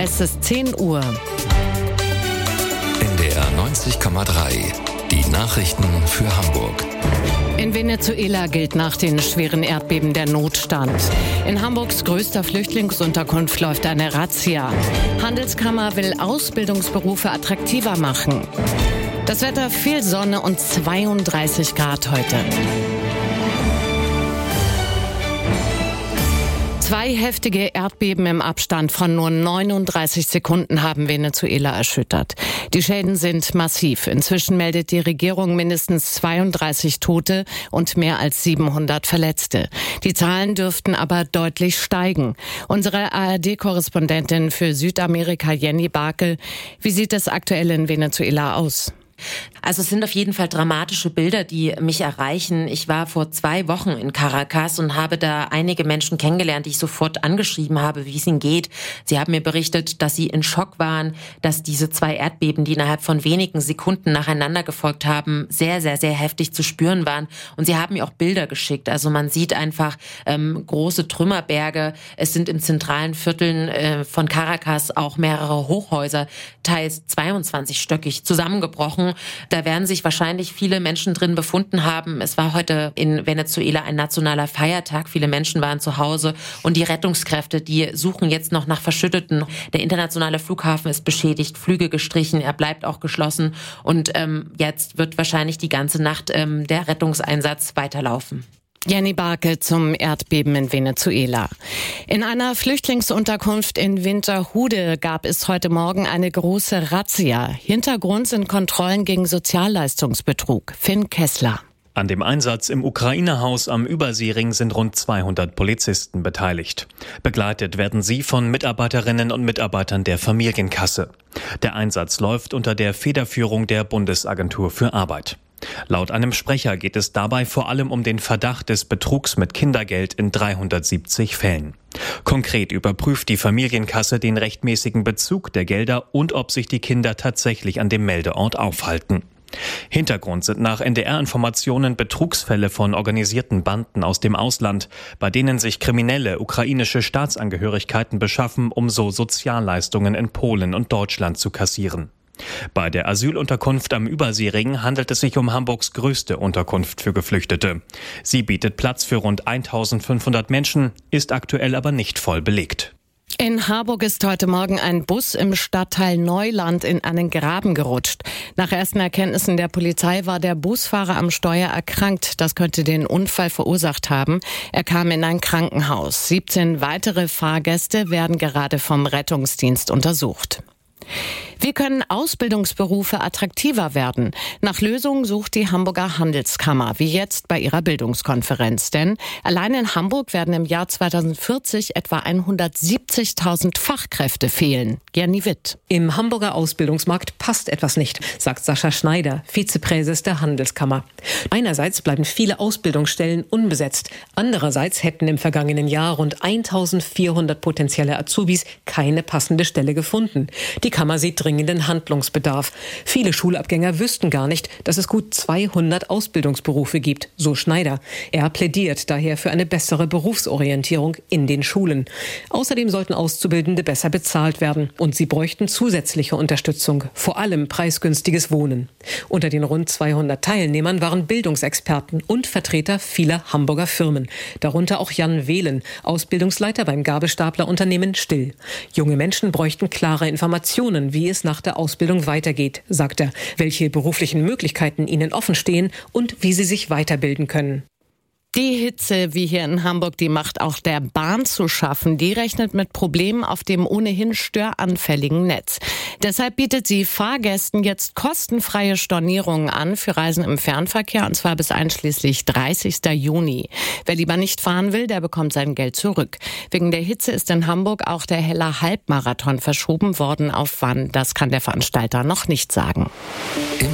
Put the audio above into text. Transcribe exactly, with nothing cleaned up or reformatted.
Es ist zehn Uhr. N D R neunzig Komma drei. Die Nachrichten für Hamburg. In Venezuela gilt nach den schweren Erdbeben der Notstand. In Hamburgs größter Flüchtlingsunterkunft läuft eine Razzia. Handelskammer will Ausbildungsberufe attraktiver machen. Das Wetter: viel Sonne und zweiunddreißig Grad heute. Zwei heftige Erdbeben im Abstand von nur neununddreißig Sekunden haben Venezuela erschüttert. Die Schäden sind massiv. Inzwischen meldet die Regierung mindestens zweiunddreißig Tote und mehr als siebenhundert Verletzte. Die Zahlen dürften aber deutlich steigen. Unsere A R D-Korrespondentin für Südamerika, Jenny Barke: Wie sieht es aktuell in Venezuela aus? Also es sind auf jeden Fall dramatische Bilder, die mich erreichen. Ich war vor zwei Wochen in Caracas und habe da einige Menschen kennengelernt, die ich sofort angeschrieben habe, wie es ihnen geht. Sie haben mir berichtet, dass sie in Schock waren, dass diese zwei Erdbeben, die innerhalb von wenigen Sekunden nacheinander gefolgt haben, sehr, sehr, sehr heftig zu spüren waren. Und sie haben mir auch Bilder geschickt. Also man sieht einfach ähm, große Trümmerberge. Es sind in zentralen Vierteln äh, von Caracas auch mehrere Hochhäuser, teils zweiundzwanzigstöckig, zusammengebrochen. Da werden sich wahrscheinlich viele Menschen drin befunden haben. Es war heute in Venezuela ein nationaler Feiertag. Viele Menschen waren zu Hause und die Rettungskräfte, die suchen jetzt noch nach Verschütteten. Der internationale Flughafen ist beschädigt, Flüge gestrichen, er bleibt auch geschlossen und ähm, jetzt wird wahrscheinlich die ganze Nacht ähm, der Rettungseinsatz weiterlaufen. Jenny Barke zum Erdbeben in Venezuela. In einer Flüchtlingsunterkunft in Winterhude gab es heute Morgen eine große Razzia. Hintergrund sind Kontrollen gegen Sozialleistungsbetrug. Finn Kessler. An dem Einsatz im Ukraine-Haus am Überseering sind rund zweihundert Polizisten beteiligt. Begleitet werden sie von Mitarbeiterinnen und Mitarbeitern der Familienkasse. Der Einsatz läuft unter der Federführung der Bundesagentur für Arbeit. Laut einem Sprecher geht es dabei vor allem um den Verdacht des Betrugs mit Kindergeld in dreihundertsiebzig Fällen. Konkret überprüft die Familienkasse den rechtmäßigen Bezug der Gelder und ob sich die Kinder tatsächlich an dem Meldeort aufhalten. Hintergrund sind nach N D R-Informationen Betrugsfälle von organisierten Banden aus dem Ausland, bei denen sich Kriminelle ukrainische Staatsangehörigkeiten beschaffen, um so Sozialleistungen in Polen und Deutschland zu kassieren. Bei der Asylunterkunft am Überseering handelt es sich um Hamburgs größte Unterkunft für Geflüchtete. Sie bietet Platz für rund eintausendfünfhundert Menschen, ist aktuell aber nicht voll belegt. In Harburg ist heute Morgen ein Bus im Stadtteil Neuland in einen Graben gerutscht. Nach ersten Erkenntnissen der Polizei war der Busfahrer am Steuer erkrankt. Das könnte den Unfall verursacht haben. Er kam in ein Krankenhaus. siebzehn weitere Fahrgäste werden gerade vom Rettungsdienst untersucht. Wie können Ausbildungsberufe attraktiver werden? Nach Lösungen sucht die Hamburger Handelskammer, wie jetzt bei ihrer Bildungskonferenz. Denn allein in Hamburg werden im Jahr zweitausendvierzig etwa hundertsiebzigtausend Fachkräfte fehlen. Gerni Witt. Im Hamburger Ausbildungsmarkt passt etwas nicht, sagt Sascha Schneider, Vizepräses der Handelskammer. Einerseits bleiben viele Ausbildungsstellen unbesetzt. Andererseits hätten im vergangenen Jahr rund eintausendvierhundert potenzielle Azubis keine passende Stelle gefunden. Die Kammer sieht dringenden Handlungsbedarf. Viele Schulabgänger wüssten gar nicht, dass es gut zweihundert Ausbildungsberufe gibt, so Schneider. Er plädiert daher für eine bessere Berufsorientierung in den Schulen. Außerdem sollten Auszubildende besser bezahlt werden und sie bräuchten zusätzliche Unterstützung, vor allem preisgünstiges Wohnen. Unter den rund zweihundert Teilnehmern waren Bildungsexperten und Vertreter vieler Hamburger Firmen, darunter auch Jan Wehlen, Ausbildungsleiter beim Gabelstaplerunternehmen Still. Junge Menschen bräuchten klare Informationen, wie es nach der Ausbildung weitergeht, sagt er, welche beruflichen Möglichkeiten ihnen offen stehen und wie sie sich weiterbilden können. Die Hitze, wie hier in Hamburg, die macht auch der Bahn zu schaffen. Die rechnet mit Problemen auf dem ohnehin störanfälligen Netz. Deshalb bietet sie Fahrgästen jetzt kostenfreie Stornierungen an für Reisen im Fernverkehr, und zwar bis einschließlich dreißigsten Juni. Wer lieber nicht fahren will, der bekommt sein Geld zurück. Wegen der Hitze ist in Hamburg auch der Heller Halbmarathon verschoben worden. Auf wann, das kann der Veranstalter noch nicht sagen.